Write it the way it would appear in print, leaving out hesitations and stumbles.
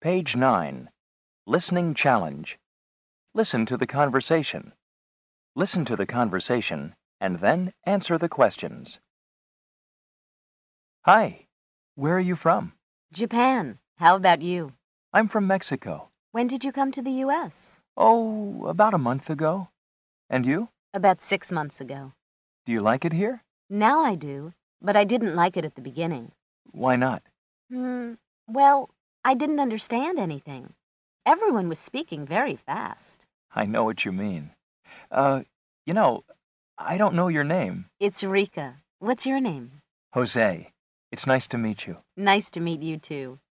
Page 9. Listening Challenge. Listen to the conversation. Listen to the conversation and then answer the questions. Hi, where are you from? Japan. How about you? I'm from Mexico. When did you come to the U.S.? Oh, about a month ago. And you? About 6 months ago. Do you like it here? Now I do, but I didn't like it at the beginning. Why not? Well, I didn't understand anything. Everyone was speaking very fast. I know what you mean. I don't know your name. It's Rika. What's your name? Jose. It's nice to meet you. Nice to meet you too.